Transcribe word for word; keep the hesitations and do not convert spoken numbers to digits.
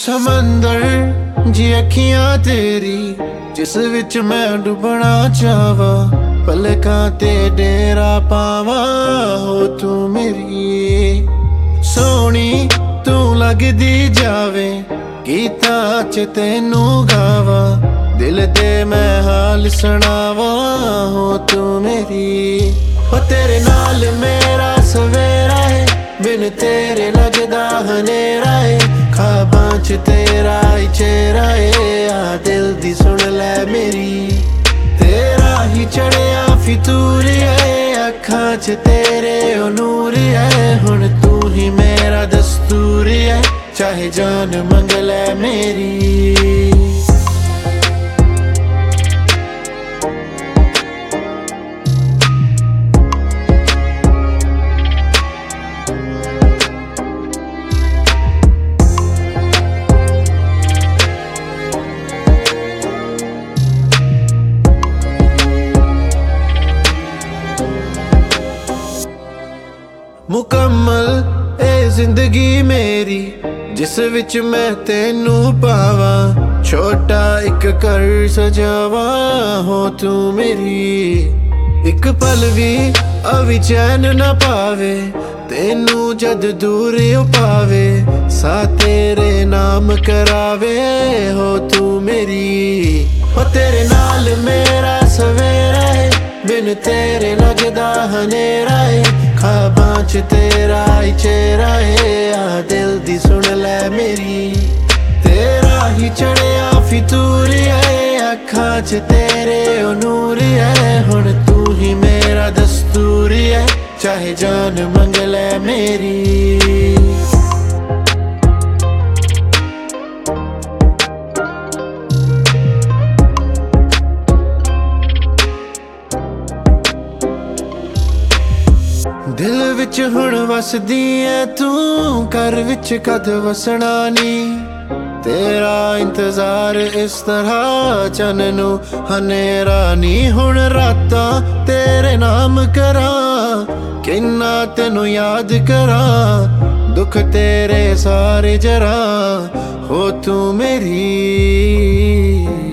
समंदर जी अखियां तेरी जिस विच मैं डुबना चाहवा, पलकां ते डेरा पावा हो तू मेरी सोहनी तू लगदी जावे, गीतां च तैनू गावा, दिल दे मैं हाल सुनावा हो तू मेरी। हो तेरे नाल मेरा सवेरा है, बिन तेरे लगदा हनेरा है, ख्वाबां च तेरा ही चेहरा है, आ दिल दी सुन लै मेरी, तेरा ही चढ़िया फितूर है, अखां च तेरे ओ नूर है, हुण तू ही मेरा दस्तूर है, चाहे जान मंग लै मेरी। मुकम्मल ए जिंदगी मेरी जिस विच मैं तेनू पावा, छोटा एक घर सजावा हो तू मेरी, एक पल भी अविचैन न पावे, तेनू जद दूर पावे, सा तेरे नाम करावे हो तू मेरी। हो तेरे नाल मेरा सवेरा है, बिन तेरे लगदा हनेरा है, ख्वाबां च तेरा ही चेहरा है, आ दिल दी सुन लै मेरी, तेरा ही चढ़िया फितूर है, अखां च तेरे ओ नूर है, हुण तू ही मेरा दस्तूर है, चाहे जान मंग लै मेरी। दिल विच हुण वसदी है तू, घर विच कद वसना नी, तेरा इंतजार इस तरह चननू हनेरा नी, हुण रातां तेरे नाम करा, किन्ना तेनू याद करा, दुख तेरे सारे जरा हो तू मेरी।